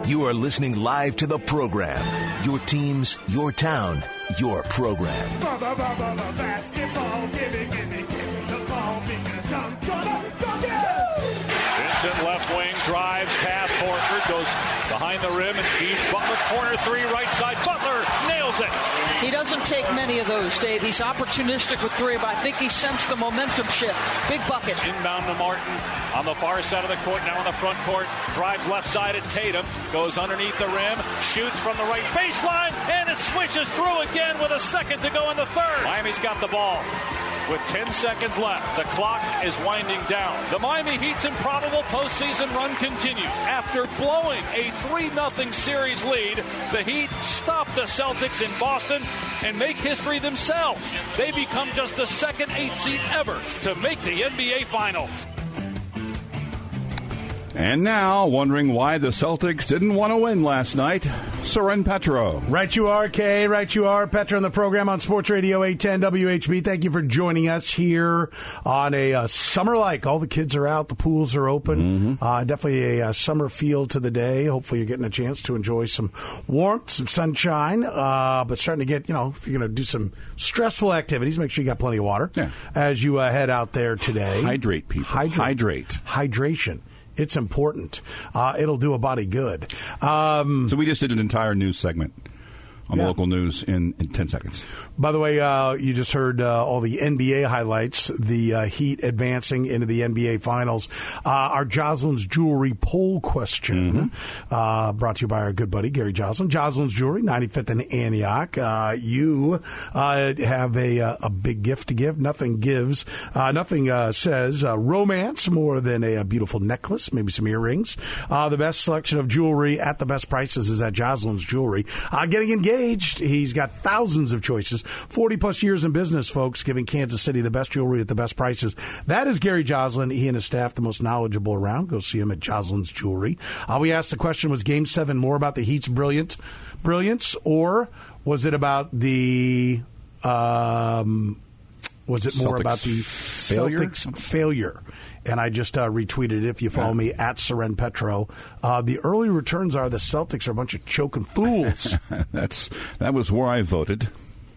You are listening live to the program. Your teams, your town, your program. Basketball, give me the ball because I'm gonna go get it. Vincent left wing drives past Horford, goes behind the rim and feeds Butler. Corner three, right side. Butler nails it. He doesn't take many of those, Dave. He's opportunistic with three, but I think he sensed the momentum shift. Big bucket. Inbound to Martin on the far side of the court, now on the front court. Drives left side at Tatum. Goes underneath the rim. Shoots from the right baseline, and it swishes through again with a second to go in the third. Miami's got the ball. With 10 seconds left, the clock is winding down. The Miami Heat's improbable postseason run continues. After blowing a 3-0 series lead, the Heat stop the Celtics in Boston and make history themselves. They become just the second 8th seed ever to make the NBA Finals. And now, wondering why the Celtics didn't want to win last night, Seren Petro. Right you are, Kay. Right you are. Petro on the program on Sports Radio 810 WHB. Thank you for joining us here on a summer like. All the kids are out. The pools are open. Definitely a summer feel to the day. Hopefully you're getting a chance to enjoy some warmth, some sunshine. But starting to get, if you're going to do some stressful activities, make sure you got plenty of water as you head out there today. Hydrate, people. Hydrate. Hydration. It's important. It'll do a body good. So we just did an entire news segment on the local news in 10 seconds. By the way, you just heard all the NBA highlights, the Heat advancing into the NBA Finals. Our Jocelyn's Jewelry poll question, brought to you by our good buddy, Gary Jocelyn. Jocelyn's Jewelry, 95th and Antioch. You have a big gift to give. Nothing says romance more than a beautiful necklace, maybe some earrings. The best selection of jewelry at the best prices is at Jocelyn's Jewelry. Getting engaged. He's got thousands of choices. 40-plus years in business, folks, giving Kansas City the best jewelry at the best prices. That is Gary Jocelyn. He and his staff, the most knowledgeable around. Go see him at Jocelyn's Jewelry. We asked the question, was Game 7 more about the Heat's brilliance, or was it about the Celtics failure? And I just retweeted it. If you follow me at Seren Petro, the early returns are the Celtics are a bunch of choking fools. That was where I voted.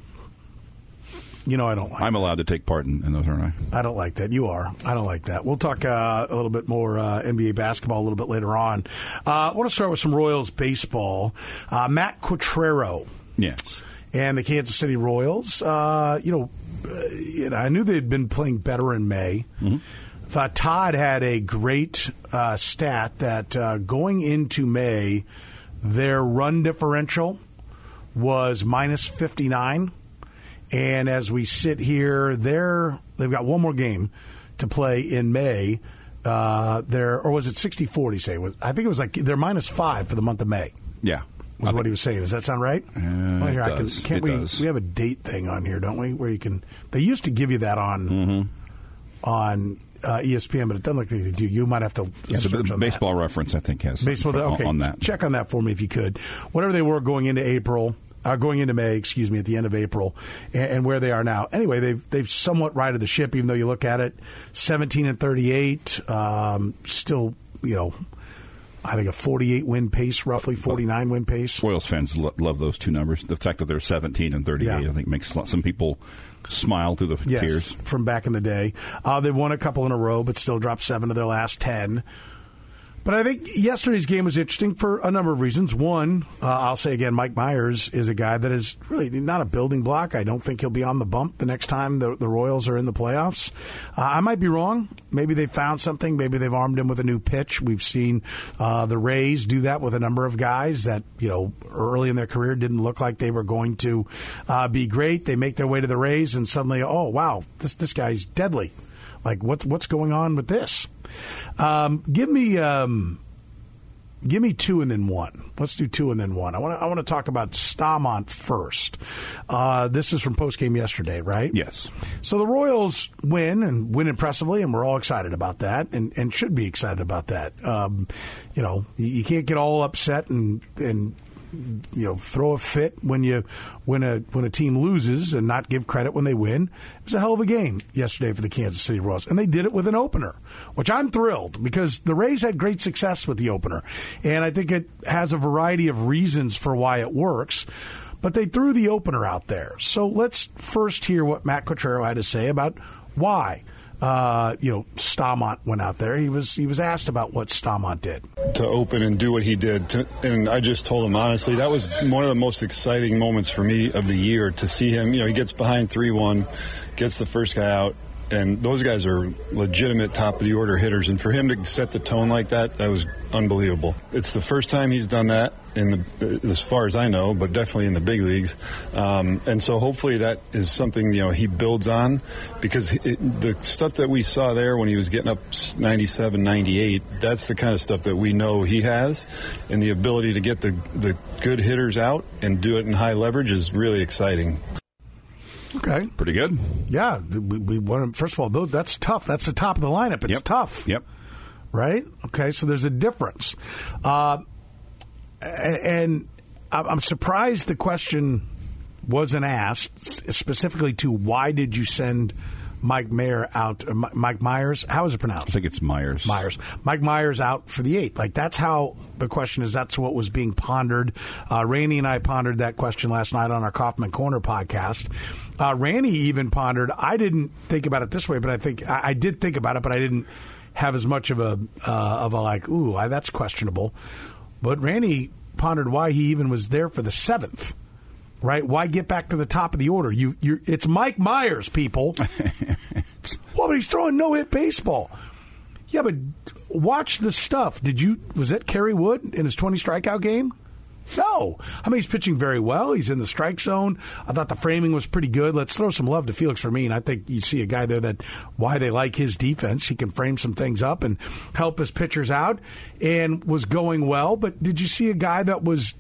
I don't like I'm allowed to take part in those, aren't I? I don't like that. You are. I don't like that. We'll talk a little bit more NBA basketball a little bit later on. I want to start with some Royals baseball. Matt Quatraro. Yes. And the Kansas City Royals. I knew they'd been playing better in May. Todd had a great stat that going into May, their run differential was minus 59. And as we sit here, they've got one more game to play in May. Or was it 60-40, say? I think it was like they're minus 5 for the month of May. Yeah. Was what he was saying. Does that sound right? It does. We have a date thing on here, don't we? Where you can. They used to give you that on ESPN, but it doesn't look like they do. You might have to search on Baseball that. Reference, I think, has baseball on that. Check on that for me if you could. Whatever they were going into May, at the end of April, and where they are now. Anyway, they've somewhat righted the ship, even though you look at it, 17-38, still, I think a 48-win pace, roughly 49-win pace. Royals fans love those two numbers. The fact that they're 17-38, I think, makes some people smile through the tears. From back in the day. They've won a couple in a row, but still dropped 7 of their last 10. But I think yesterday's game was interesting for a number of reasons. One, I'll say again, Mike Myers is a guy that is really not a building block. I don't think he'll be on the bump the next time the Royals are in the playoffs. I might be wrong. Maybe they found something. Maybe they've armed him with a new pitch. We've seen the Rays do that with a number of guys that, early in their career didn't look like they were going to be great. They make their way to the Rays and suddenly, oh, wow, this guy's deadly. Like, what's going on with this? Give me 2 and then 1. Let's do 2 and then 1. I want to talk about Stamont first. This is from postgame yesterday, right? Yes. So the Royals win impressively, and we're all excited about that, and should be excited about that. You can't get all upset and throw a fit when a team loses and not give credit when they win. It was a hell of a game yesterday for the Kansas City Royals, and they did it with an opener, which I'm thrilled because the Rays had great success with the opener, and I think it has a variety of reasons for why it works. But they threw the opener out there. So let's first hear what Matt Quatraro had to say about why. Staumont went out there. He was asked about what Staumont did. To open and do what he did. And I just told him, honestly, that was one of the most exciting moments for me of the year to see him. He gets behind 3-1, gets the first guy out. And those guys are legitimate top-of-the-order hitters. And for him to set the tone like that was unbelievable. It's the first time he's done that, as far as I know, but definitely in the big leagues. And so hopefully that is something, he builds on. Because the stuff that we saw there when he was getting up 97, 98, that's the kind of stuff that we know he has. And the ability to get the good hitters out and do it in high leverage is really exciting. Okay. Pretty good. Yeah. We want to, first of all, that's tough. That's the top of the lineup. It's tough. Yep. Right? Okay, so there's a difference. And I'm surprised the question wasn't asked specifically to why did you send Mike Myers? How is it pronounced? I think it's Myers. Mike Myers out for the 8th. Like, that's how the question is. That's what was being pondered. Randy and I pondered that question last night on our Kaufman Corner podcast. Randy even pondered. I didn't think about it this way, but I think I did think about it, but I didn't have as much of a like, ooh, that's questionable. But Randy pondered why he even was there for the 7th. Right? Why get back to the top of the order? It's Mike Myers, people. Well, but he's throwing no-hit baseball. Yeah, but watch the stuff. Was that Kerry Wood in his 20 strikeout game? No. I mean, he's pitching very well. He's in the strike zone. I thought the framing was pretty good. Let's throw some love to Felix Fermin. I think you see a guy there that why they like his defense. He can frame some things up and help his pitchers out and was going well. But did you see a guy that was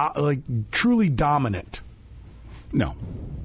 truly dominant? No.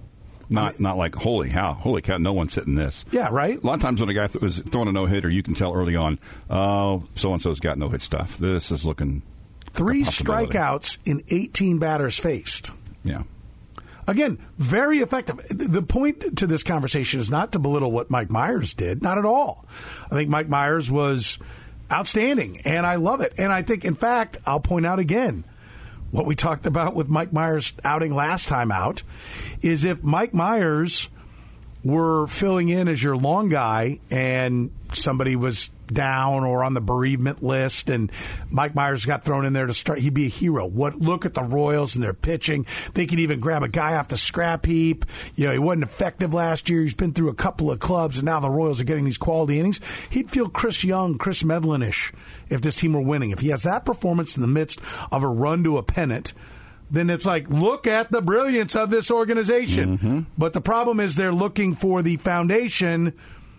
Not like, holy cow, no one's hitting this. Yeah, right? A lot of times when a guy was throwing a no-hitter, you can tell early on, so-and-so's got no-hit stuff. This is looking 3 strikeouts in 18 batters faced. Yeah. Again, very effective. The point to this conversation is not to belittle what Mike Myers did. Not at all. I think Mike Myers was outstanding, and I love it. And I think, in fact, I'll point out again, what we talked about with Mike Myers' outing last time out is if Mike Myers were filling in as your long guy and somebody was down or on the bereavement list and Mike Myers got thrown in there to start, he'd be a hero. Look at the Royals and their pitching. They could even grab a guy off the scrap heap. He wasn't effective last year. He's been through a couple of clubs, and now the Royals are getting these quality innings. He'd feel Chris Young, Chris Medlin-ish if this team were winning. If he has that performance in the midst of a run to a pennant, then it's like, look at the brilliance of this organization. Mm-hmm. But the problem is they're looking for the foundation,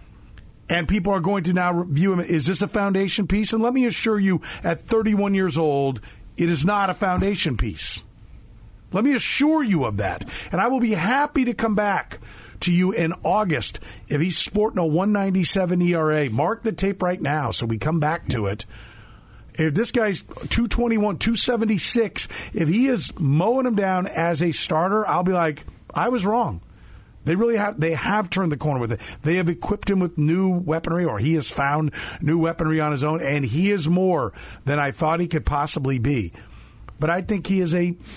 and people are going to now view him. Is this a foundation piece? And let me assure you, at 31 years old, it is not a foundation piece. Let me assure you of that. And I will be happy to come back to you in August if he's sporting a 1.97 ERA. Mark the tape right now so we come back to it. If this guy's 221, 276, if he is mowing him down as a starter, I'll be like, I was wrong. They really have. They have turned the corner with it. They have equipped him with new weaponry, or he has found new weaponry on his own, and he is more than I thought he could possibly be. But I think he is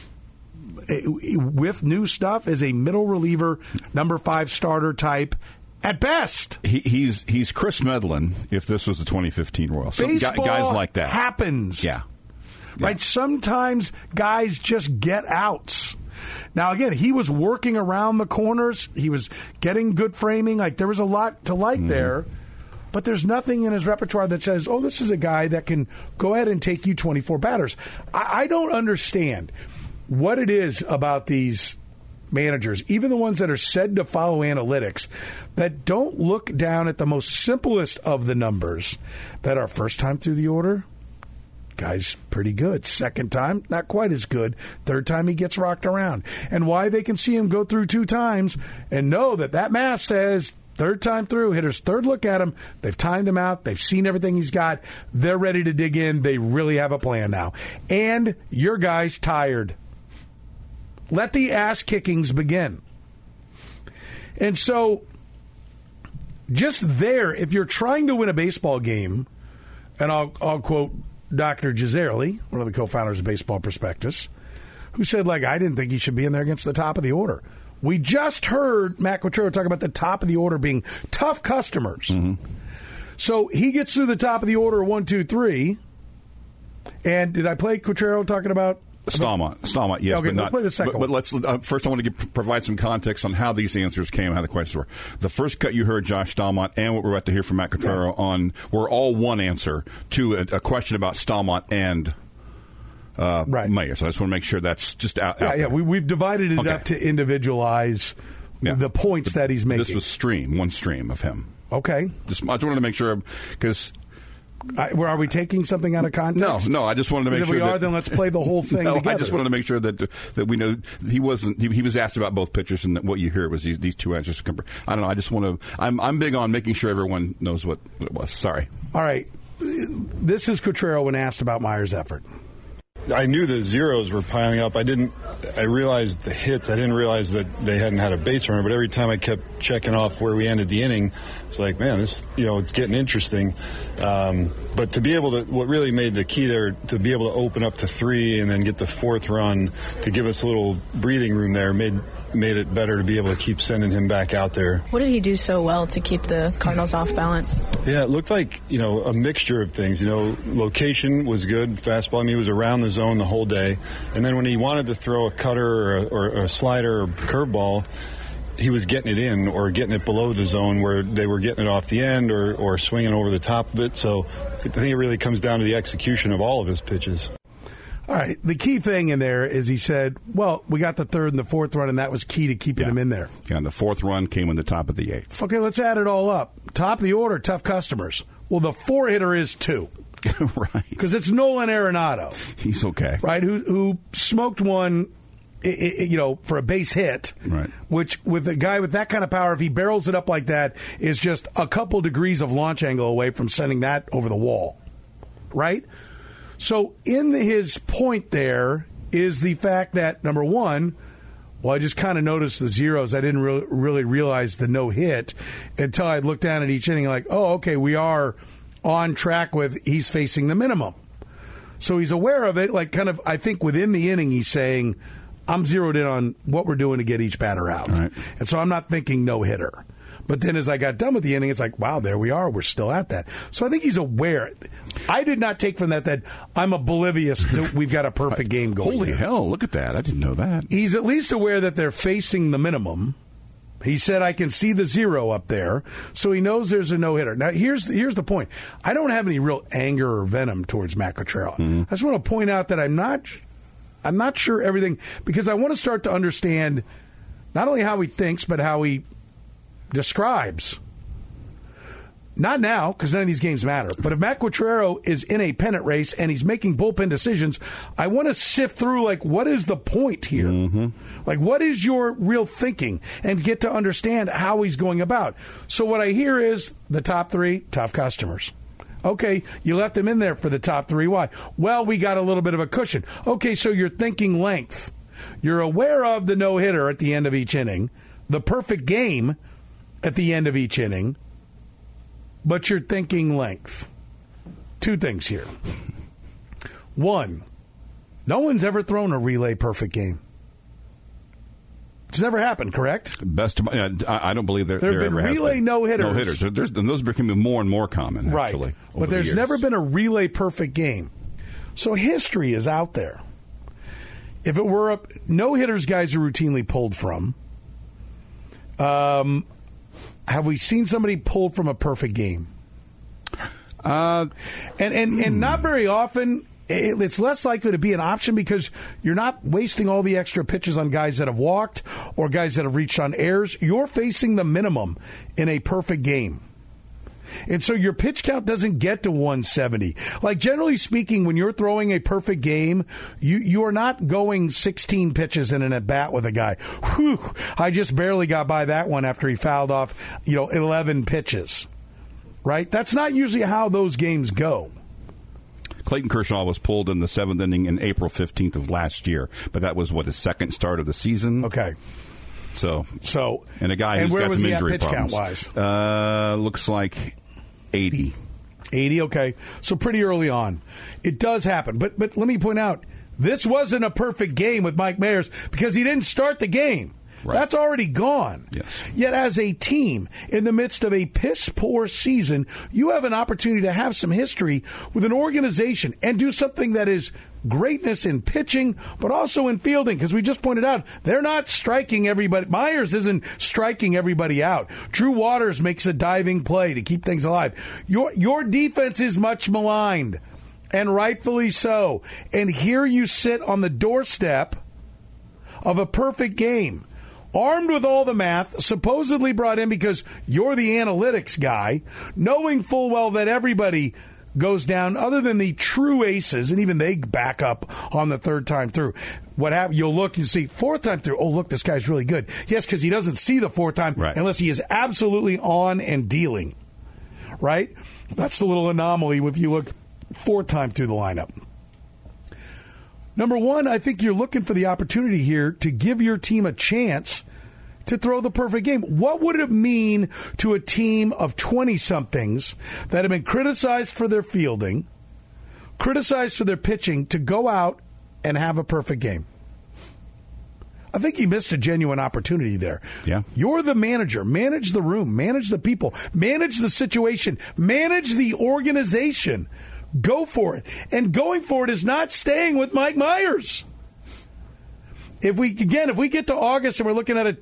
with new stuff, is a middle reliever, number 5 starter type. At best, he's Chris Medlin. If this was the 2015 Royals, baseball guys like that happens. Yeah, right. Sometimes guys just get outs. Now again, he was working around the corners. He was getting good framing. Like there was a lot to like there, but there's nothing in his repertoire that says, "Oh, this is a guy that can go ahead and take you 24 batters." I don't understand what it is about these managers, even the ones that are said to follow analytics, that don't look down at the most simplest of the numbers, that are first time through the order, guy's pretty good. Second time, not quite as good. Third time, he gets rocked around. And why they can see him go through 2 times and know that math says third time through, hitters third look at him, they've timed him out, they've seen everything he's got, they're ready to dig in, they really have a plan now. And your guy's tired. Let the ass kickings begin. And so, just there, if you're trying to win a baseball game, and I'll quote Dr. Gisarelli, one of the co-founders of Baseball Prospectus, who said, like, I didn't think he should be in there against the top of the order. We just heard Matt Quatraro talk about the top of the order being tough customers. Mm-hmm. So he gets through the top of the order, 1, 2, 3. And did I play Quatraro talking about Stahlmont, yes, okay, but let's play the second but let's first. I want to provide some context on how these answers came, how the questions were. The first cut you heard, Josh Stahlmont, and what we're about to hear from Matt Quatraro on were all one answer to a question about Stahlmont and Mayer. So I just want to make sure that's just out. Yeah. We've divided it up to individualize the points that he's making. This was one stream of him. Okay, I just wanted to make sure because. Are we taking something out of context? No. I just wanted to make sure. If we are, then let's play the whole thing together. I just wanted to make sure that we know he wasn't. He was asked about both pitchers, and that what you hear was these two answers. I don't know. I just want to. I'm big on making sure everyone knows what it was. Sorry. All right. This is Quatraro when asked about Meyer's effort. I knew the zeros were piling up. I realized the hits. I didn't realize that they hadn't had a base runner, but every time I kept checking off where we ended the inning, it's like, man, this, it's getting interesting. But to be able to, what really made the key there, to be able to open up to 3 and then get the 4th run to give us a little breathing room there made it better to be able to keep sending him back out there. What did he do so well to keep the Cardinals off balance? Yeah, it looked like, a mixture of things. Location was good, fastball. He was around the zone the whole day. And then when he wanted to throw a cutter or a slider or curveball, he was getting it in or getting it below the zone where they were getting it off the end or swinging over the top of it. So I think it really comes down to the execution of all of his pitches. All right. The key thing in there is he said, well, we got the 3rd and the 4th run, and that was key to keeping him in there. Yeah, and the 4th run came in the top of the 8th. Okay, let's add it all up. Top of the order, tough customers. Well, the 4-hitter is 2. Right. Because it's Nolan Arenado. He's okay. Right, who smoked one, for a base hit. Right. Which, with a guy with that kind of power, if he barrels it up like that, is just a couple degrees of launch angle away from sending that over the wall. Right? So in his point there is the fact that, number one, I just kind of noticed the zeros. I didn't really realize the no-hit until I looked down at each inning like, oh, okay, we are on track with he's facing the minimum. So he's aware of it, I think within the inning he's saying, I'm zeroed in on what we're doing to get each batter out. Right. And so I'm not thinking no-hitter. But then as I got done with the inning, it's like, wow, there we are. We're still at that. So I think he's aware. I did not take from that I'm oblivious to we've got a perfect game going. Holy hell, look at that. I didn't know that. He's at least aware that they're facing the minimum. He said, I can see the 0 up there. So he knows there's a no-hitter. Now, here's the point. I don't have any real anger or venom towards Matt Quatraro. Mm-hmm. I just want to point out that I'm not sure everything, because I want to start to understand not only how he thinks, but how he describes. Not now, because none of these games matter. But if Matt Quatraro is in a pennant race and he's making bullpen decisions, I want to sift through, what is the point here? Mm-hmm. What is your real thinking? And get to understand how he's going about. So what I hear is the top 3, tough customers. Okay, you left him in there for the top 3. Why? Well, we got a little bit of a cushion. Okay, so you're thinking length. You're aware of the no-hitter at the end of each inning, the perfect game at the end of each inning, but you're thinking length. 2 things here. 1, no one's ever thrown a relay perfect game. It's never happened, correct? I don't believe there have been relay no-hitters. No-hitters. And those are becoming more and more common, actually. Right. But there's never been a relay perfect game. So history is out there. If it were no-hitters guys are routinely pulled from, have we seen somebody pulled from a perfect game? And not very often. It's less likely to be an option because you're not wasting all the extra pitches on guys that have walked or guys that have reached on errors. You're facing the minimum in a perfect game. And so your pitch count doesn't get to 170. Generally speaking, when you're throwing a perfect game, you are not going 16 pitches in an at-bat with a guy. Whew, I just barely got by that one after he fouled off, 11 pitches. Right? That's not usually how those games go. Clayton Kershaw was pulled in the 7th inning in April 15th of last year, but that was, his second start of the season? Okay. So and a guy who's got some injury problems. Where was he at pitch count-wise? Looks like 80. 80, okay. So pretty early on. It does happen. But let me point out, this wasn't a perfect game with Mike Mayers because he didn't start the game. Right. That's already gone. Yes. Yet as a team, in the midst of a piss-poor season, you have an opportunity to have some history with an organization and do something that is greatness in pitching, but also in fielding, because we just pointed out they're not striking everybody. Myers isn't striking everybody out. Drew Waters makes a diving play to keep things alive. Your defense is much maligned, and rightfully so. And here you sit on the doorstep of a perfect game, armed with all the math, supposedly brought in because you're the analytics guy, knowing full well that everybody goes down other than the true aces, and even they back up on the third time through. What happened? You'll look and see fourth time through. Oh, look, this guy's really good. Yes, because he doesn't see the fourth time unless he is absolutely on and dealing. Right? That's the little anomaly if you look fourth time through the lineup. Number one, I think you're looking for the opportunity here to give your team a chance to throw the perfect game. What would it mean to a team of 20-somethings that have been criticized for their fielding, criticized for their pitching, to go out and have a perfect game? I think he missed a genuine opportunity there. Yeah. You're the manager. Manage the room. Manage the people. Manage the situation. Manage the organization. Go for it. And going for it is not staying with Mike Myers. If we get to August and we're looking at a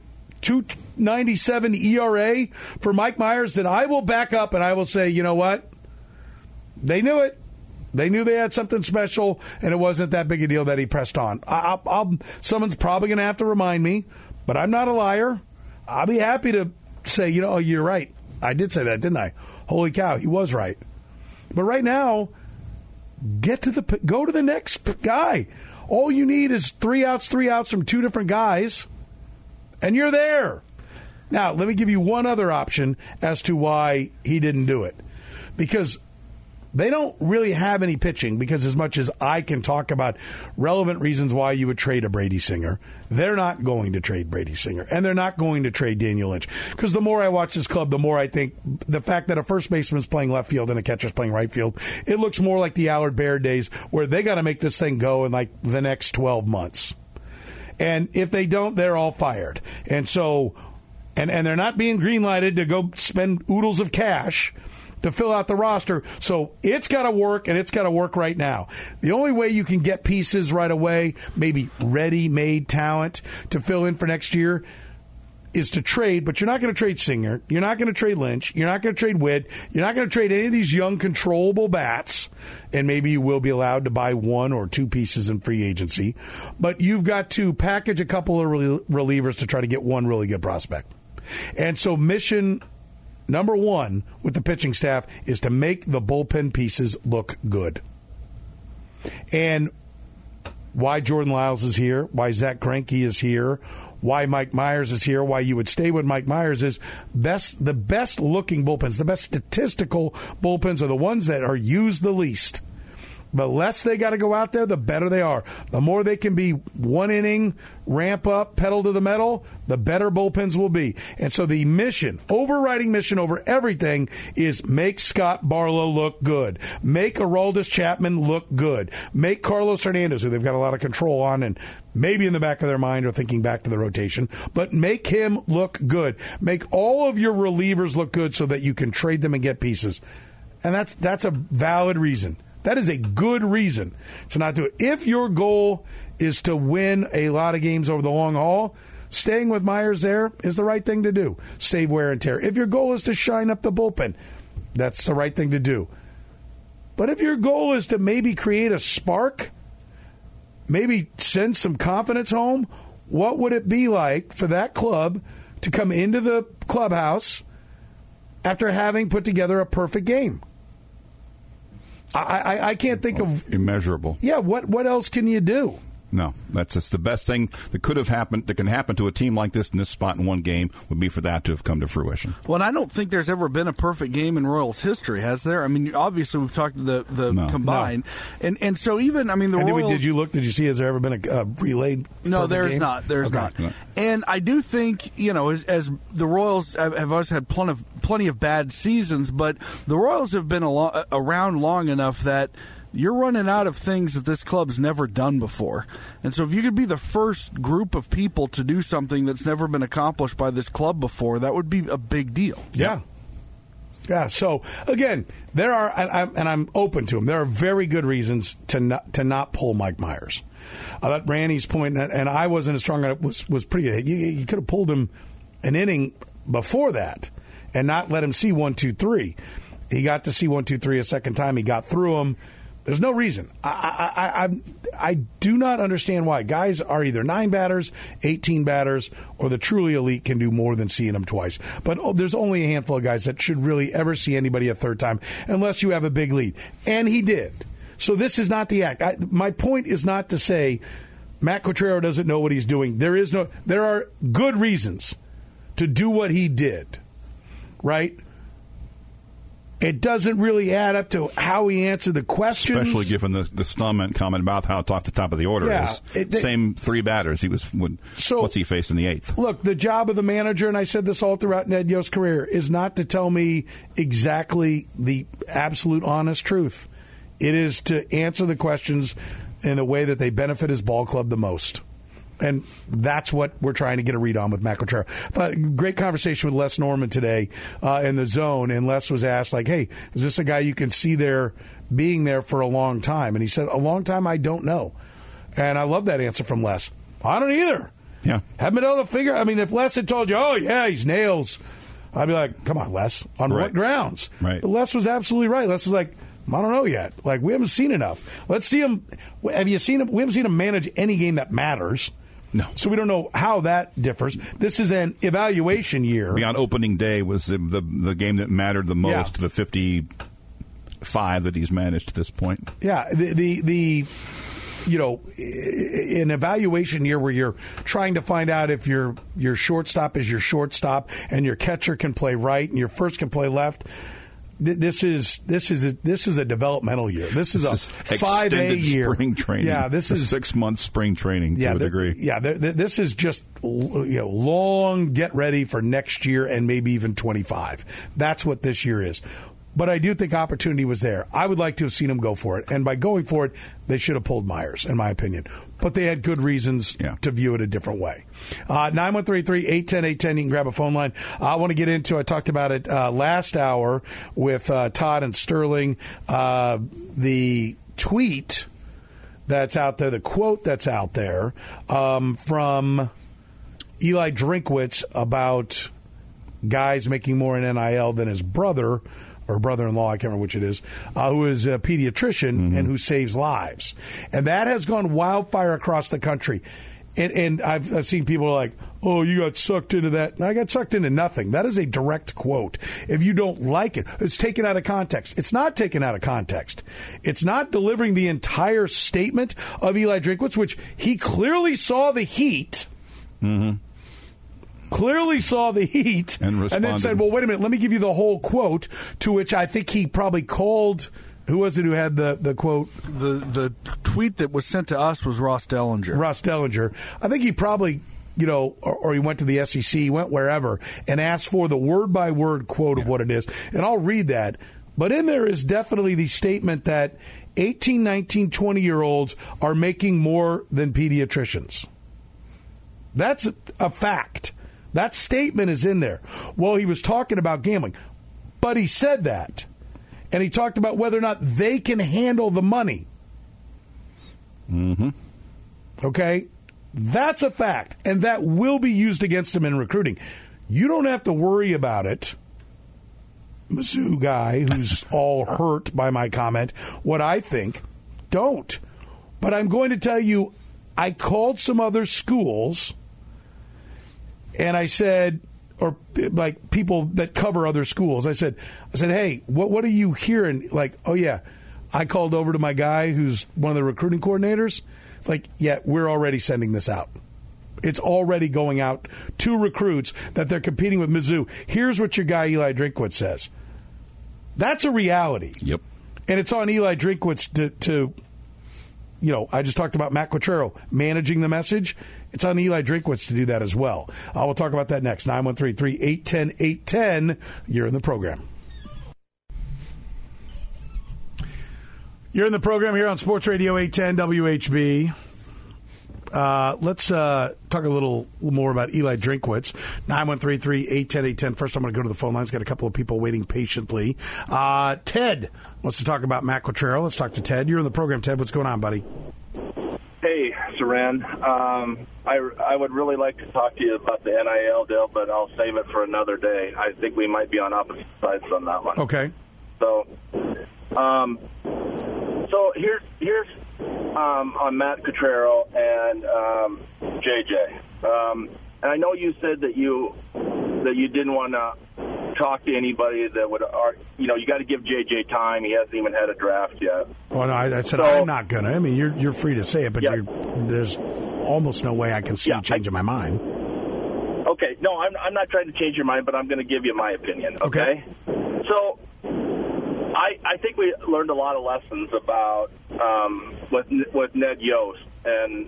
2.97 ERA for Mike Myers, then I will back up and I will say, you know what? They knew it. They knew they had something special, and it wasn't that big a deal that he pressed on. Someone's probably going to have to remind me, but I'm not a liar. I'll be happy to say, you're right. I did say that, didn't I? Holy cow, he was right. But right now, go to the next guy. All you need is 3 outs from 2 different guys, and you're there. Now, let me give you one other option as to why he didn't do it. Because they don't really have any pitching, because as much as I can talk about relevant reasons why you would trade a Brady Singer, they're not going to trade Brady Singer, and they're not going to trade Daniel Lynch. Because the more I watch this club, the more I think the fact that a first baseman's playing left field and a catcher's playing right field, it looks more like the Allard Baird days where they got to make this thing go in like the next 12 months. And if they don't, they're all fired. And so, and they're not being green-lighted to go spend oodles of cash to fill out the roster. So it's got to work, and it's got to work right now. The only way you can get pieces right away, maybe ready-made talent to fill in for next year, is to trade, but you're not going to trade Singer. You're not going to trade Lynch. You're not going to trade Witt. You're not going to trade any of these young, controllable bats, and maybe you will be allowed to buy 1 or 2 pieces in free agency. But you've got to package a couple of relievers to try to get one really good prospect. And so mission number 1 with the pitching staff is to make the bullpen pieces look good. And why Jordan Lyles is here, why Zach Greinke is here, why Mike Myers is here, why you would stay with Mike Myers is the best-looking bullpens, the best statistical bullpens are the ones that are used the least. The less they got to go out there, the better they are. The more they can be 1 inning, ramp up, pedal to the metal, the better bullpens will be. And so the mission, overriding mission over everything, is make Scott Barlow look good. Make Aroldis Chapman look good. Make Carlos Hernandez, who they've got a lot of control on and maybe in the back of their mind are thinking back to the rotation, but make him look good. Make all of your relievers look good so that you can trade them and get pieces. And that's a valid reason. That is a good reason to not do it. If your goal is to win a lot of games over the long haul, staying with Myers there is the right thing to do. Save wear and tear. If your goal is to shine up the bullpen, that's the right thing to do. But if your goal is to maybe create a spark, maybe send some confidence home, what would it be like for that club to come into the clubhouse after having put together a perfect game? I can't think of... Immeasurable. Yeah, what else can you do? No, that's the best thing that could have happened, that can happen to a team like this in this spot in one game, would be for that to have come to fruition. Well, and I don't think there's ever been a perfect game in Royals history, has there? I mean, obviously we've talked the combined, and so even the Royals. Did you look? Did you see? Has there ever been a relayed? No, there's game? not. There's not. And I do think as the Royals have always had plenty of bad seasons, but the Royals have been around long enough that you're running out of things that this club's never done before. And so if you could be the first group of people to do something that's never been accomplished by this club before, that would be a big deal. Yeah. Yeah, so, again, there are, and I'm open to them, there are very good reasons to not pull Mike Myers. That Randy's point, and I wasn't as strong on it, was pretty good. You could have pulled him an inning before that and not let him see 1, 2, 3. He got to see 1, 2, 3 a second time. He got through them. There's no reason. I do not understand why guys are either 9 batters, 18 batters, or the truly elite can do more than seeing them twice. But there's only a handful of guys that should really ever see anybody a third time unless you have a big lead. And he did. So this is not the act. My point is not to say Matt Quatraro doesn't know what he's doing. There are good reasons to do what he did, right? It doesn't really add up to how he answered the questions. Especially given the Stallman comment about how it's off the top of the order is. Same 3 batters. What's he faced in the 8th? Look, the job of the manager, and I said this all throughout Ned Yost's career, is not to tell me exactly the absolute honest truth. It is to answer the questions in a way that they benefit his ball club the most. And that's what we're trying to get a read on with Matt Quatraro. Great conversation with Les Norman today in the Zone, and Les was asked, hey, is this a guy you can see there being there for a long time? And he said, a long time, I don't know. And I love that answer from Les. I don't either. Yeah. Haven't been able to figure. If Les had told you, oh, yeah, he's nails, I'd be like, come on, Les. On what grounds? Right. But Les was absolutely right. Les was like, I don't know yet. We haven't seen enough. Let's see him. Have you seen him? We haven't seen him manage any game that matters. No. So we don't know how that differs. This is an evaluation year. Beyond opening day was the game that mattered the most, the 55 that he's managed to this point. Yeah, the an evaluation year where you're trying to find out if your shortstop is your shortstop and your catcher can play right and your first can play left. This is a developmental year. This is a 5A year. Spring training. Yeah, this is 6 months spring training to a degree. Yeah, this is just long get ready for next year and maybe even 25. That's what this year is. But I do think opportunity was there. I would like to have seen him go for it. And by going for it, they should have pulled Myers, in my opinion. But they had good reasons to view it a different way. 913-810-810, you can grab a phone line. I want to get into, I talked about it last hour with Todd and Sterling, the tweet that's out there, the quote that's out there from Eli Drinkwitz about guys making more in NIL than his brother, or brother-in-law, I can't remember which it is, who is a pediatrician and who saves lives. And that has gone wildfire across the country. And I've seen people like, oh, you got sucked into that. I got sucked into nothing. That is a direct quote. If you don't like it, it's taken out of context. It's not taken out of context. It's not delivering the entire statement of Eli Drinkwitz, which he clearly saw the heat. Clearly saw the heat and then said, well, wait a minute, let me give you the whole quote, to which I think he probably called, who was it who had the quote? The tweet that was sent to us was Ross Dellinger. Ross Dellinger. I think he probably, or he went to the SEC, he went wherever, and asked for the word-by-word quote of what it is. And I'll read that. But in there is definitely the statement that 18, 19, 20-year-olds are making more than pediatricians. That's a fact. That statement is in there. Well, he was talking about gambling, but he said that. And he talked about whether or not they can handle the money. Okay? That's a fact, and that will be used against him in recruiting. You don't have to worry about it. Mizzou guy who's all hurt by my comment, what I think, don't. But I'm going to tell you, I called some other schools, and I said, or like people that cover other schools, I said, hey, what are you hearing? Like, oh yeah, I called over to my guy who's one of the recruiting coordinators. Like, yeah, we're already sending this out. It's already going out to recruits that they're competing with Mizzou. Here's what your guy Eli Drinkwitz says. That's a reality. Yep. And it's on Eli Drinkwitz to I just talked about Matt Quatraro managing the message. It's on Eli Drinkwitz to do that as well. We'll talk about that next. 913-3-810-810. You're in the program. You're in the program here on Sports Radio 810 WHB. Let's talk a little more about Eli Drinkwitz. 913-3-810-810. First, I'm going to go to the phone lines. Got a couple of people waiting patiently. Ted wants to talk about Matt Quatraro. Let's talk to Ted. You're in the program, Ted. What's going on, buddy? Hey, Saran. I would really like to talk to you about the NIL deal, but I'll save it for another day. I think we might be on opposite sides on that one. Okay. So here's on Matt Quatraro and JJ. And I know you said that you didn't want to talk to anybody that would, you got to give JJ time. He hasn't even had a draft yet. Well, no, I said I'm not going to. I mean, you're free to say it, but there's almost no way I can see you changing my mind. Okay. No, I'm not trying to change your mind, but I'm going to give you my opinion. Okay. So I think we learned a lot of lessons about with Ned Yost and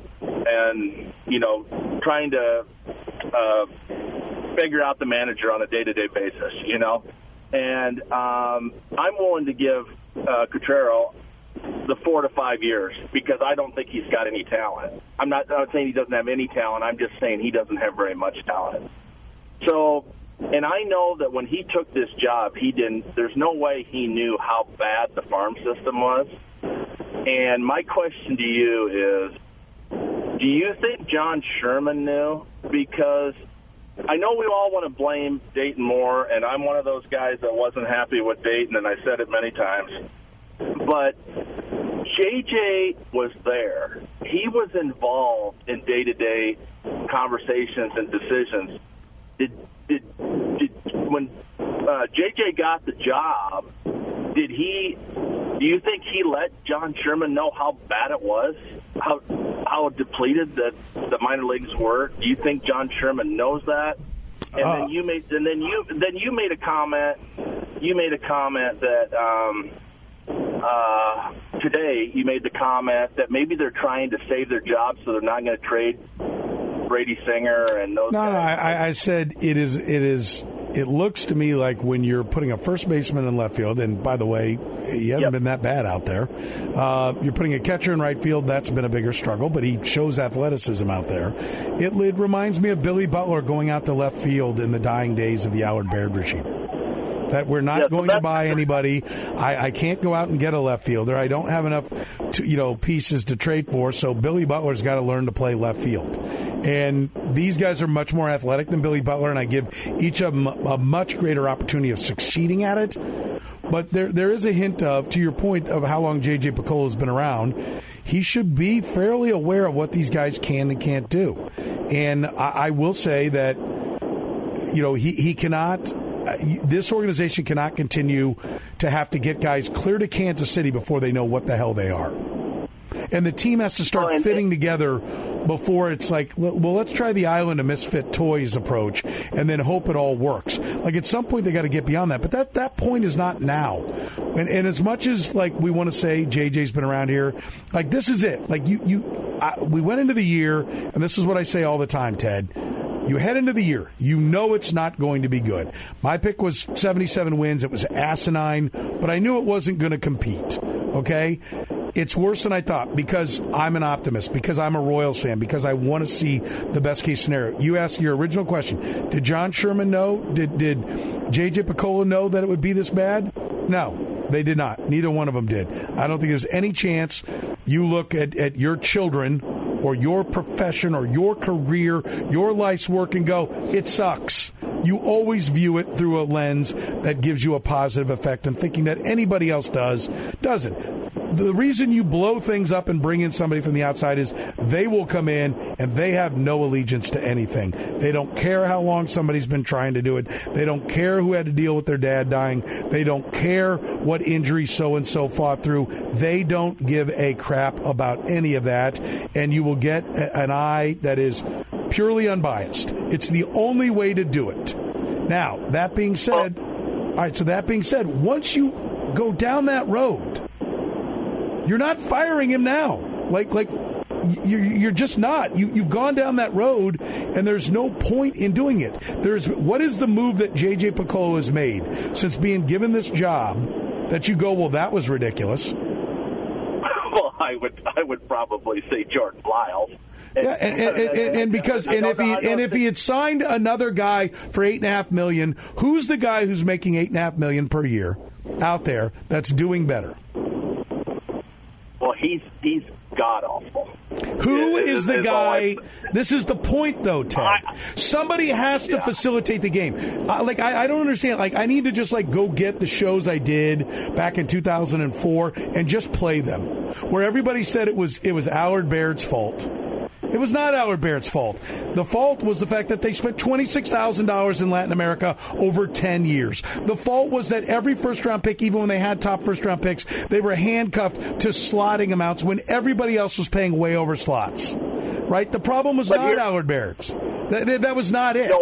trying to figure out the manager on a day-to-day basis, And I'm willing to give Quatraro the 4 to 5 years because I don't think he's got any talent. I'm not saying he doesn't have any talent. I'm just saying he doesn't have very much talent. So, and I know that when he took this job, there's no way he knew how bad the farm system was. And my question to you is, do you think John Sherman knew? Because I know we all want to blame Dayton Moore, and I'm one of those guys that wasn't happy with Dayton, and I said it many times. But JJ was there. He was involved in day-to-day conversations and decisions. When JJ got the job, do you think he let John Sherman know how bad it was, how depleted the minor leagues were? Do you think John Sherman knows that? And then you made a comment. You made a comment that today you made the comment that maybe they're trying to save their jobs, so they're not going to trade Brady Singer and those guys. No, I said it is. It looks to me like when you're putting a first baseman in left field, and by the way, he hasn't been that bad out there. You're putting a catcher in right field. That's been a bigger struggle, but he shows athleticism out there. It reminds me of Billy Butler going out to left field in the dying days of the Howard Baird regime. That we're not going to buy anybody. I can't go out and get a left fielder. I don't have enough pieces to trade for, so Billy Butler's got to learn to play left field. And these guys are much more athletic than Billy Butler, and I give each of them a much greater opportunity of succeeding at it. But there is a hint of, to your point of how long J.J. Picollo has been around, he should be fairly aware of what these guys can and can't do. And I will say that, he cannot... this organization cannot continue to have to get guys clear to Kansas City before they know what the hell they are. And the team has to start fitting together before it's like, well, let's try the Island of Misfit Toys approach and then hope it all works. Like, at some point, they got to get beyond that. But that point is not now. And as much as, like, we want to say JJ's been around here, like, this is it. Like, we went into the year, and this is what I say all the time, Ted. You head into the year, it's not going to be good. My pick was 77 wins. It was asinine, but I knew it wasn't going to compete, okay? It's worse than I thought because I'm an optimist, because I'm a Royals fan, because I want to see the best-case scenario. You asked your original question. Did John Sherman know? Did J.J. Picollo know that it would be this bad? No, they did not. Neither one of them did. I don't think there's any chance you look at your children or your profession or your career, your life's work, and go, it sucks. You always view it through a lens that gives you a positive effect, and thinking that anybody else doesn't. The reason you blow things up and bring in somebody from the outside is they will come in and they have no allegiance to anything. They don't care how long somebody's been trying to do it. They don't care who had to deal with their dad dying. They don't care what injury so-and-so fought through. They don't give a crap about any of that, and you will get an eye that is purely unbiased. It's the only way to do it. Now, that being said, once you go down that road, you're not firing him now. Like you're just not. You've gone down that road, and there's no point in doing it. What is the move that J.J. Picollo has made since being given this job that you go, well, that was ridiculous? Well, I would probably say Jordan Lyles. If he had signed another guy for $8.5 million, who's the guy who's making $8.5 million per year out there that's doing better? Well, he's god awful. Who is the guy? This is the point, though, Ted. Somebody has to facilitate the game. I don't understand. I need to just go get the shows I did back in 2004 and just play them, where everybody said it was Allard Baird's fault. It was not Allard Baird's fault. The fault was the fact that they spent $26,000 in Latin America over 10 years. The fault was that every first-round pick, even when they had top first-round picks, they were handcuffed to slotting amounts when everybody else was paying way over slots. Right? The problem was not Allard Baird's. That was not it.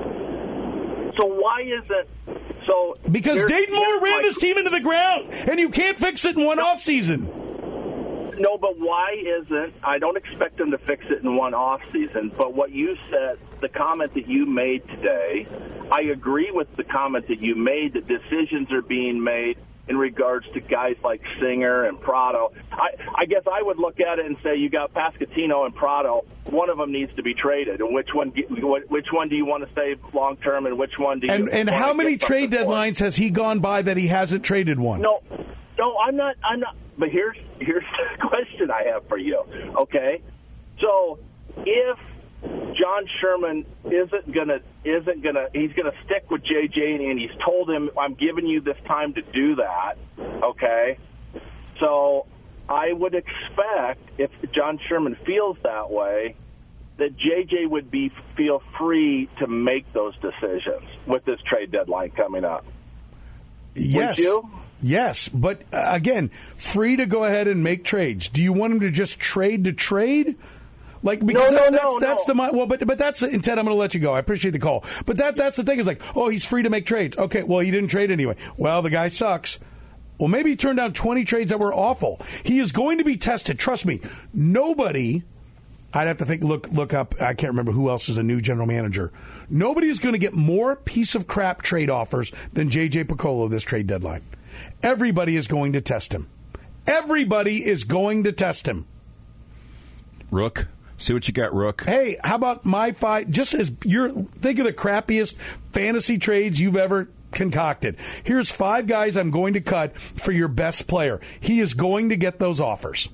So why is it? Because Dayton Moore ran this team into the ground, and you can't fix it in one offseason. No, but why isn't, I don't expect them to fix it in one off season, but what you said, the comment that you made today, I agree with the comment that you made that decisions are being made in regards to guys like Singer and Prado. I guess I would look at it and say you got Pasquantino and Prado. One of them needs to be traded, and which one do you want to save long term, and which one do you? And how many trade deadlines has he gone by that he hasn't traded one? No, I'm not. But here's the question I have for you. Okay, so if John Sherman isn't gonna he's gonna stick with JJ, and he's told him, I'm giving you this time to do that. Okay, so I would expect if John Sherman feels that way, that JJ would feel free to make those decisions with this trade deadline coming up. Yes. Would you? Yes, but again, free to go ahead and make trades. Do you want him to just trade to trade? That's the well, but that's Ted. I'm going to let you go. I appreciate the call, but that's the thing. Is he's free to make trades. Okay, well, he didn't trade anyway. Well, the guy sucks. Well, maybe he turned down 20 trades that were awful. He is going to be tested. Trust me. Nobody. I'd have to look up. I can't remember who else is a new general manager. Nobody is going to get more piece of crap trade offers than J.J. Picollo this trade deadline. Everybody is going to test him. Everybody is going to test him. Rook, see what you got, Rook. Hey, how about my five? Just as think of the crappiest fantasy trades you've ever concocted. Here's 5 guys I'm going to cut for your best player. He is going to get those offers.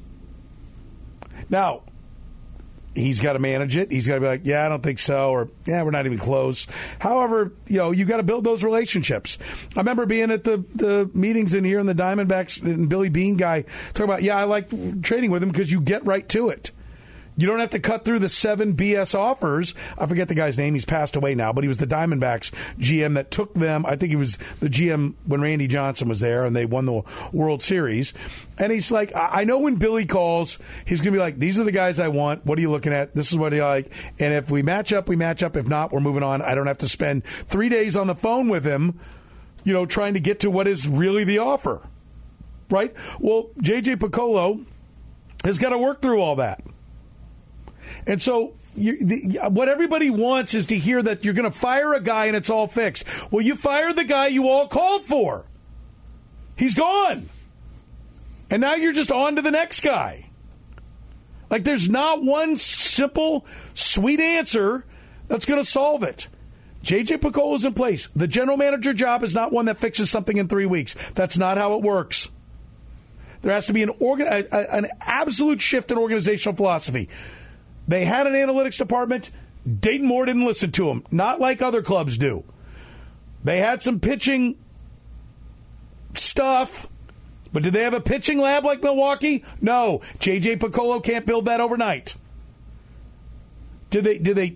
Now, he's got to manage it. He's got to be like, yeah, I don't think so, or yeah, we're not even close. However, you got to build those relationships. I remember being at the meetings in here, and the Diamondbacks and Billy Bean guy talking about, I like trading with him because you get right to it. You don't have to cut through the 7 BS offers. I forget the guy's name. He's passed away now, but he was the Diamondbacks GM that took them. I think he was the GM when Randy Johnson was there, and they won the World Series. And he's like, I know when Billy calls, he's going to be like, these are the guys I want. What are you looking at? This is what I like. And if we match up, we match up. If not, we're moving on. I don't have to spend 3 days on the phone with him, trying to get to what is really the offer. Right? Well, J.J. Picollo has got to work through all that. And so what everybody wants is to hear that you're going to fire a guy and it's all fixed. Well, you fired the guy you all called for. He's gone. And now you're just on to the next guy. There's not one simple, sweet answer that's going to solve it. J.J. Picollo is in place. The general manager job is not one that fixes something in 3 weeks. That's not how it works. There has to be an absolute shift in organizational philosophy. They had an analytics department. Dayton Moore didn't listen to them, not like other clubs do. They had some pitching stuff. But do they have a pitching lab like Milwaukee? No. J.J. Picollo can't build that overnight. Do they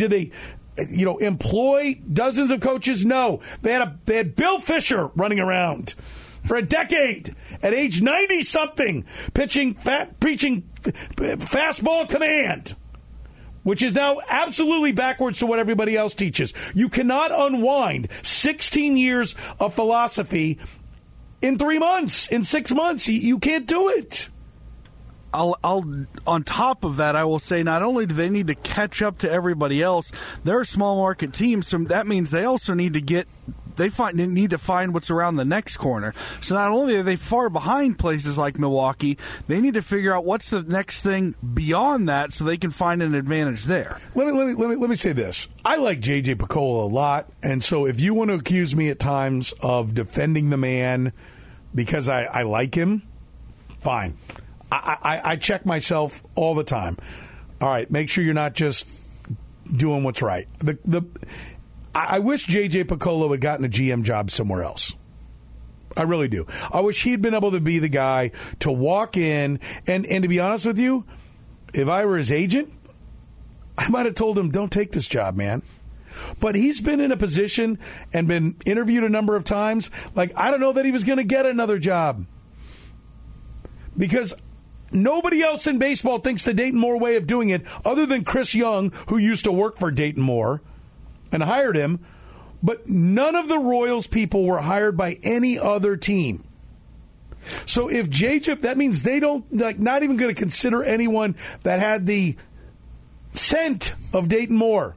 employ dozens of coaches? No. They had Bill Fisher running around for a decade at age 90-something, preaching fastball command, which is now absolutely backwards to what everybody else teaches. You cannot unwind 16 years of philosophy in 3 months, in 6 months. You can't do it. I'll on top of that, I will say not only do they need to catch up to everybody else, they're a small market team, so that means they also need to need to find what's around the next corner. So not only are they far behind places like Milwaukee, they need to figure out what's the next thing beyond that so they can find an advantage there. Let me say this. I like J.J. Picollo a lot, and so if you want to accuse me at times of defending the man because I like him, fine. I check myself all the time. All right, make sure you're not just doing what's right. I wish J.J. Picollo had gotten a GM job somewhere else. I really do. I wish he'd been able to be the guy to walk in, and to be honest with you, if I were his agent, I might have told him, don't take this job, man. But he's been in a position and been interviewed a number of times. Like, I don't know that he was going to get another job. Because nobody else in baseball thinks the Dayton Moore way of doing it, other than Chris Young, who used to work for Dayton Moore and hired him. But none of the Royals people were hired by any other team. So if JJ, that means they don't, not even going to consider anyone that had the scent of Dayton Moore.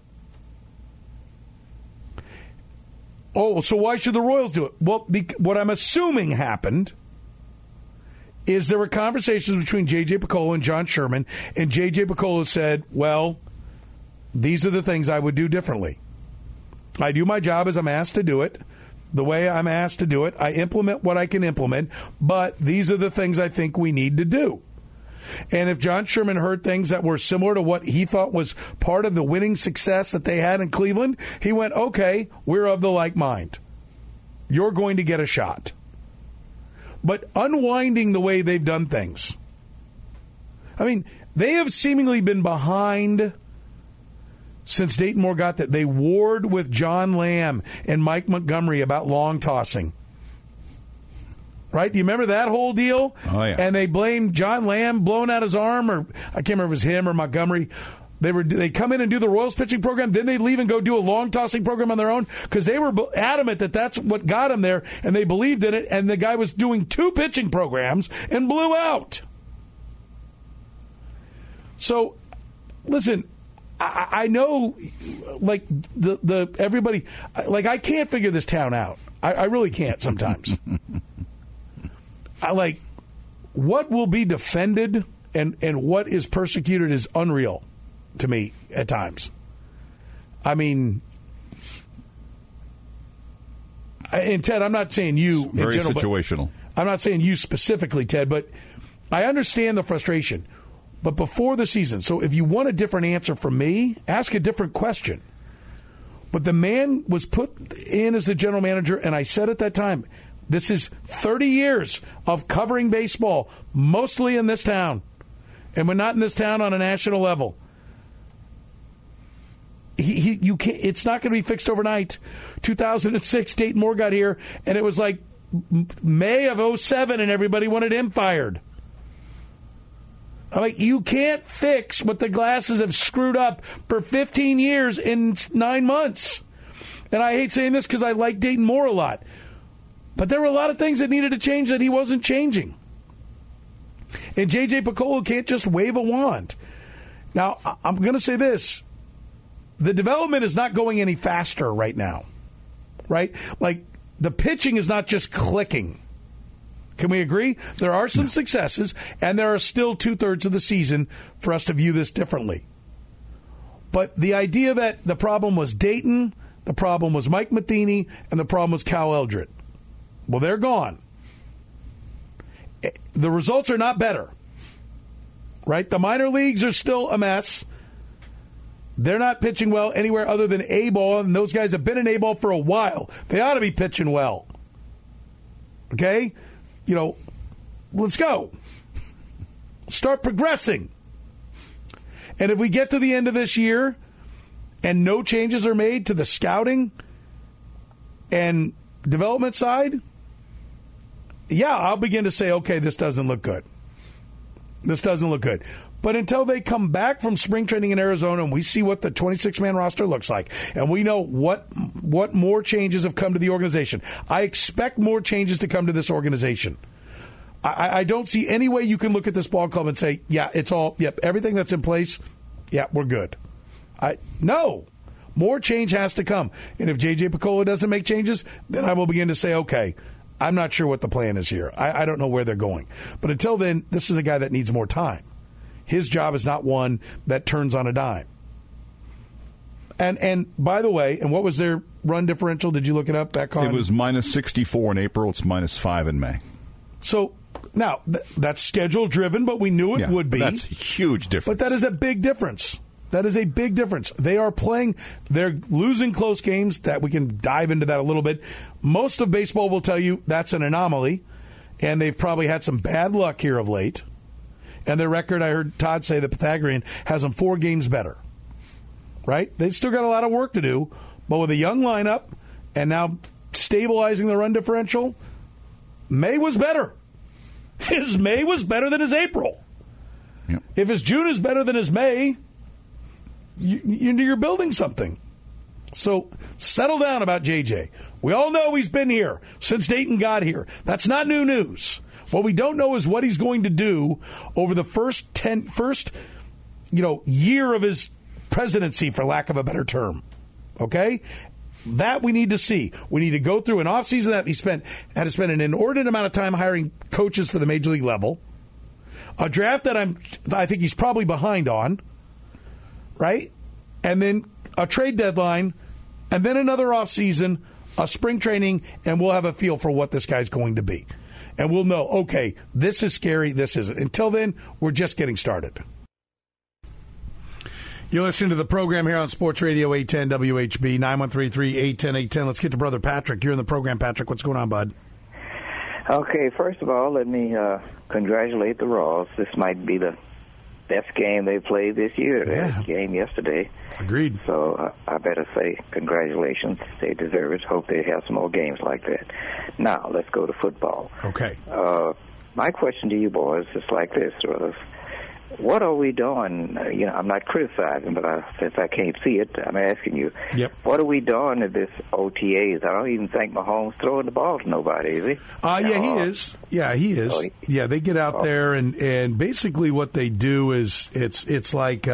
Oh, so why should the Royals do it? Well, what I'm assuming happened is there were conversations between J.J. Picollo and John Sherman, and J.J. Picollo said, well, these are the things I would do differently. I do my job as I'm asked to do it, the way I'm asked to do it. I implement what I can implement, but these are the things I think we need to do. And if John Sherman heard things that were similar to what he thought was part of the winning success that they had in Cleveland, he went, okay, we're of the like mind. You're going to get a shot. But unwinding the way they've done things. I mean, they have seemingly been behind since Dayton Moore got that. They warred with John Lamb and Mike Montgomery about long tossing. Right? Do you remember that whole deal? Oh, yeah. And they blamed John Lamb blowing out his arm, or I can't remember if it was him or Montgomery. They come in and do the Royals pitching program, then they leave and go do a long tossing program on their own because they were adamant that that's what got them there, and they believed in it, and the guy was doing 2 pitching programs and blew out. So, listen, I know, like, the everybody, like, I can't figure this town out. I really can't sometimes. What will be defended and what is persecuted is unreal to me at times. I mean, and Ted, I'm not saying you very in general, situational. I'm not saying you specifically, Ted, but I understand the frustration. But before the season, so if you want a different answer from me, ask a different question. But the man was put in as the general manager, and I said at that time, this is 30 years of covering baseball, mostly in this town. And we're not in this town on a national level. You can't. It's not going to be fixed overnight. 2006, Dayton Moore got here, and it was like May of 2007, and everybody wanted him fired. I'm like, you can't fix what the Glasses have screwed up for 15 years in 9 months. And I hate saying this because I like Dayton Moore a lot. But there were a lot of things that needed to change that he wasn't changing. And J.J. Picollo can't just wave a wand. Now, I'm going to say this. The development is not going any faster right now. Right? Like, the pitching is not just clicking. Can we agree? There are some successes, and there are still 2/3 of the season for us to view this differently. But the idea that the problem was Dayton, the problem was Mike Matheny, and the problem was Cal Eldred. Well, they're gone. The results are not better. Right? The minor leagues are still a mess. They're not pitching well anywhere other than A-ball, and those guys have been in A-ball for a while. They ought to be pitching well. Okay? You know, let's go. Start progressing. And if we get to the end of this year and no changes are made to the scouting and development side, yeah, I'll begin to say, okay, this doesn't look good. This doesn't look good. But until they come back from spring training in Arizona and we see what the 26-man roster looks like, and we know what more changes have come to the organization, I expect more changes to come to this organization. I don't see any way you can look at this ball club and say, yeah, it's all, yep, everything that's in place, yeah, we're good. No. More change has to come. And if J.J. Picollo doesn't make changes, then I will begin to say, okay, I'm not sure what the plan is here. I don't know where they're going. But until then, this is a guy that needs more time. His job is not one that turns on a dime. And by the way, and what was their run differential? Did you look it up back on? It was minus 64 in April. It's minus 5 in May. So now that's schedule driven, but we knew it would be. That's a huge difference. But that is a big difference. That is a big difference. They're losing close games. That we can dive into that a little bit. Most of baseball will tell you that's an anomaly, and they've probably had some bad luck here of late. And their record, I heard Todd say, the Pythagorean has them 4 games better. Right? They've still got a lot of work to do, but with a young lineup and now stabilizing the run differential, May was better. His May was better than his April. Yep. If his June is better than his May, you're building something. So settle down about JJ. We all know he's been here since Dayton got here. That's not new news. What we don't know is what he's going to do over the first year of his presidency, for lack of a better term. Okay? That we need to see. We need to go through an offseason that he had to spend an inordinate amount of time hiring coaches for the major league level. A draft that I think he's probably behind on. Right? And then a trade deadline, and then another offseason, a spring training, and we'll have a feel for what this guy's going to be. And we'll know, okay, this is scary, this isn't. Until then, we're just getting started. You're listening to the program here on Sports Radio 810 WHB, 913-3810810. Let's get to Brother Patrick. You're in the program, Patrick. What's going on, bud? Okay, first of all, let me congratulate the Royals. This might be the best game they played this year. Their game yesterday. Agreed. So I better say congratulations. They deserve it. Hope they have some more games like that. Now, let's go to football. Okay. My question to you boys is like this, brothers. What are we doing? I'm not criticizing, but since I can't see it, I'm asking you. Yep. What are we doing at this OTAs? I don't even think Mahomes throwing the ball to nobody, is he? He is. Yeah, he is. Yeah, they get out there, and basically what they do is it's like,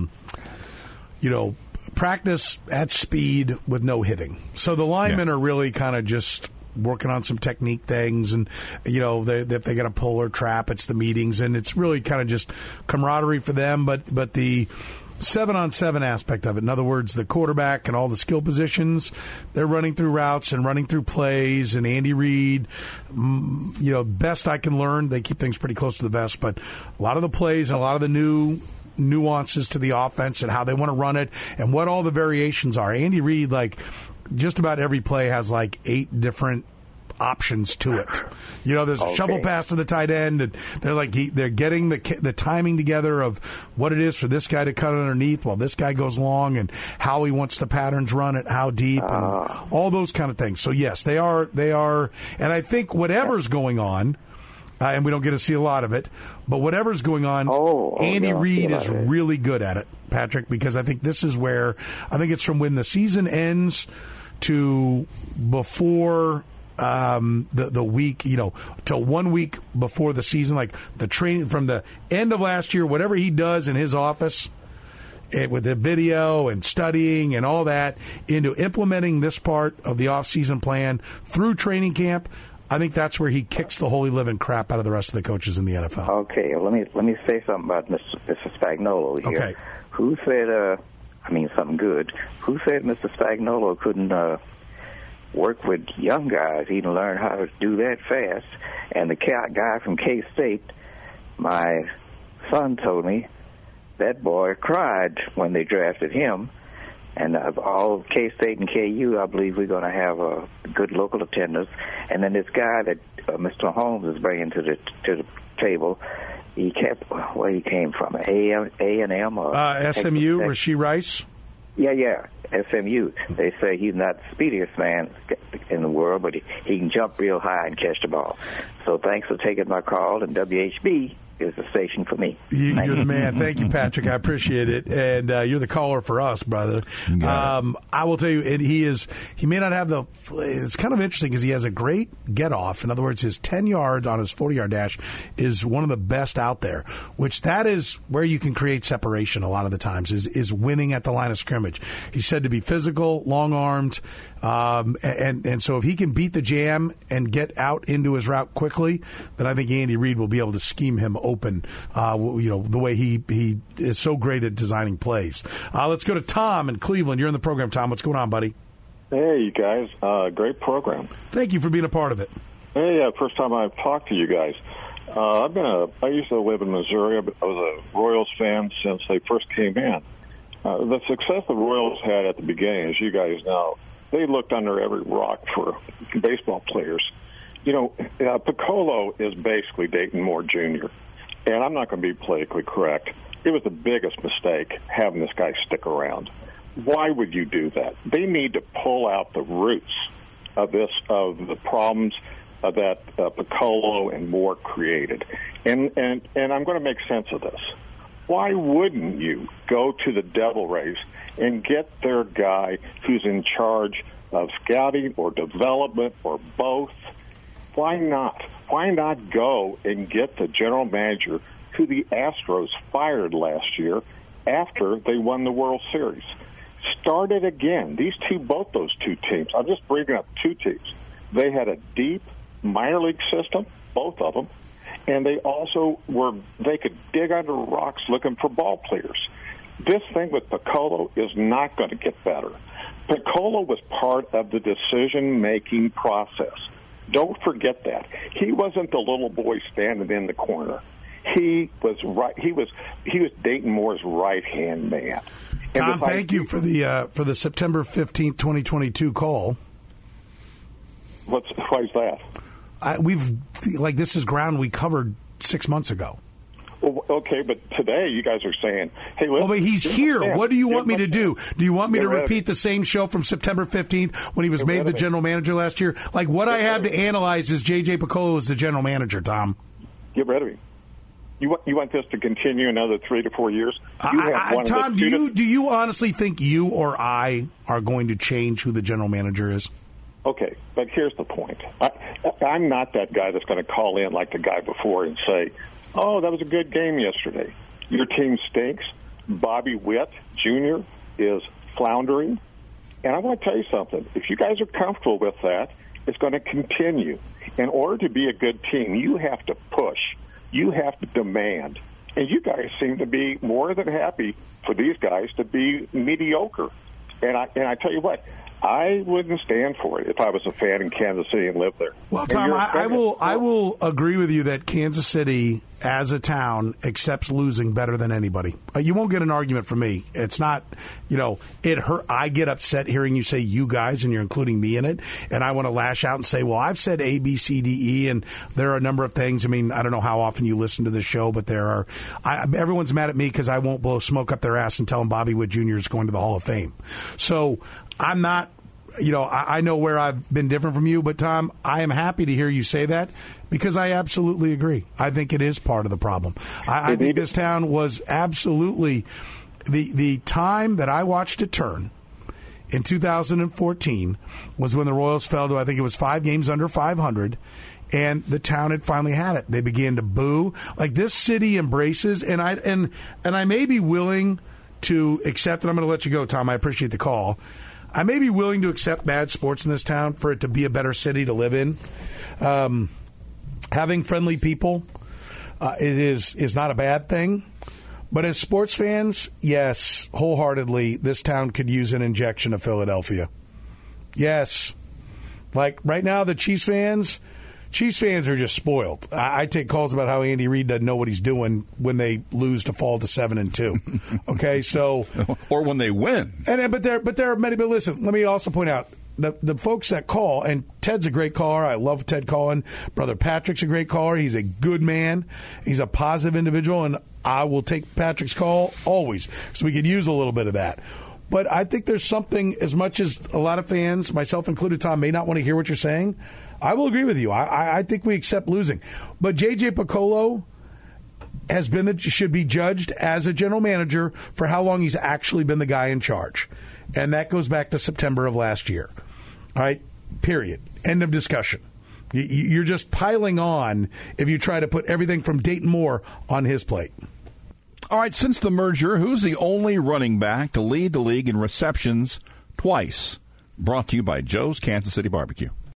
practice at speed with no hitting. So the linemen are really kind of just working on some technique things, and if they got a pull or trap, it's the meetings, and it's really kind of just camaraderie for them. But the 7-on-7 aspect of it, in other words, the quarterback and all the skill positions, they're running through routes and running through plays. And Andy Reid, best I can learn, they keep things pretty close to the vest, but a lot of the plays and a lot of the new nuances to the offense and how they want to run it and what all the variations are. Andy Reid, just about every play has 8 different options to it. There's a shovel pass to the tight end, and they're getting the timing together of what it is for this guy to cut underneath while this guy goes long, and how he wants the patterns run it, how deep, and all those kind of things. So yes, they are, and I think whatever's going on. And we don't get to see a lot of it. But whatever's going on, Andy Reid is really good at it, Patrick, because I think this is where, I think it's from when the season ends to before the week, till 1 week before the season, like the training from the end of last year, whatever he does in his office with the video and studying and all that, into implementing this part of the off-season plan through training camp. I think that's where he kicks the holy living crap out of the rest of the coaches in the NFL. Okay, well, let me say something about Mr. Spagnuolo here. Okay. Who said, something good. Who said Mr. Spagnuolo couldn't work with young guys? He didn't learn how to do that fast. And the guy from K-State, my son told me, that boy cried when they drafted him And of all K-State and KU, I believe we're going to have a good local attendance. And then this guy that Mr. Holmes is bringing to the table, he kept where he came from, A&M or SMU, Rashee Rice. Yeah, SMU. They say he's not the speediest man in the world, but he can jump real high and catch the ball. So thanks for taking my call, and WHB is the station for me. You're the man. Thank you, Patrick. I appreciate it. And you're the caller for us, brother. I will tell you, he may not have it's kind of interesting because he has a great get-off. In other words, his 10 yards on his 40-yard dash is one of the best out there, which that is where you can create separation a lot of the times, is winning at the line of scrimmage. He's said to be physical, long-armed, and so if he can beat the jam and get out into his route quickly, then I think Andy Reid will be able to scheme him open, the way he is so great at designing plays. Let's go to Tom in Cleveland. You're in the program, Tom. What's going on, buddy? Hey, you guys. Great program. Thank you for being a part of it. Hey, first time I've talked to you guys. I used to live in Missouri. I was a Royals fan since they first came in. The success the Royals had at the beginning, as you guys know, they looked under every rock for baseball players. Piccolo is basically Dayton Moore Jr., and I'm not going to be politically correct. It was the biggest mistake having this guy stick around. Why would you do that? They need to pull out the roots of the problems that Piccolo and Moore created. And I'm going to make sense of this. Why wouldn't you go to the Devil Rays and get their guy who's in charge of scouting or development or both? Why not? Why not go and get the general manager who the Astros fired last year after they won the World Series? Start it again. Both those two teams, I'm just bringing up two teams. They had a deep minor league system, both of them, and they could dig under rocks looking for ball players. This thing with Piccolo is not going to get better. Piccolo was part of the decision-making process. Don't forget that. He wasn't the little boy standing in the corner. He was right. He was Dayton Moore's right-hand man. Tom, thank you for the September 15th, 2022 call. Why is that? This is ground we covered 6 months ago. Well, okay, but today you guys are saying, hey, but he's here. What do you want me to do? Do you want me to repeat the same show from September 15th when he was made the general manager last year? What I have to analyze is J.J. Piccolo as the general manager, Tom. Get rid of him. You want this to continue another 3 to 4 years? Tom, do you honestly think you or I are going to change who the general manager is? Okay, but here's the point. I'm not that guy that's going to call in like the guy before and say, oh, that was a good game yesterday. Your team stinks. Bobby Witt Jr. is floundering. And I want to tell you something. If you guys are comfortable with that, it's going to continue. In order to be a good team, you have to push. You have to demand. And you guys seem to be more than happy for these guys to be mediocre. And I tell you what, I wouldn't stand for it if I was a fan in Kansas City and lived there. Well, Tom, I will agree with you that Kansas City, as a town, accepts losing better than anybody. You won't get an argument from me. It's not, it hurt. I get upset hearing you say you guys, and you're including me in it, and I want to lash out and say, well, I've said A, B, C, D, E, and there are a number of things. I mean, I don't know how often you listen to the show, but everyone's mad at me because I won't blow smoke up their ass and tell them Bobby Witt Jr. is going to the Hall of Fame. So I'm not, I know where I've been different from you, but Tom, I am happy to hear you say that because I absolutely agree. I think it is part of the problem. I think this town was absolutely the time that I watched it turn in 2014 was when the Royals fell to, I think it was 5 games under 500. And the town had finally had it. They began to boo. Like this city embraces, and I may be willing to accept, and I'm going to let you go, Tom. I appreciate the call. I may be willing to accept bad sports in this town for it to be a better city to live in. Having friendly people is not a bad thing. But as sports fans, yes, wholeheartedly, this town could use an injection of Philadelphia. Yes. Like right now, the Chiefs fans Chiefs fans are just spoiled. I take calls about how Andy Reid doesn't know what he's doing when they lose to fall to 7-2. Okay, so or when they win. But there are many. But listen, let me also point out the folks that call, and Ted's a great caller. I love Ted calling. Brother Patrick's a great caller. He's a good man. He's a positive individual, and I will take Patrick's call always. So we could use a little bit of that. But I think there's something, as much as a lot of fans, myself included, Tom, may not want to hear what you're saying, I will agree with you. I think we accept losing. But J.J. Picollo should be judged as a general manager for how long he's actually been the guy in charge. And that goes back to September of last year. All right? Period. End of discussion. You're just piling on if you try to put everything from Dayton Moore on his plate. All right, since the merger, who's the only running back to lead the league in receptions twice? Brought to you by Joe's Kansas City Barbecue.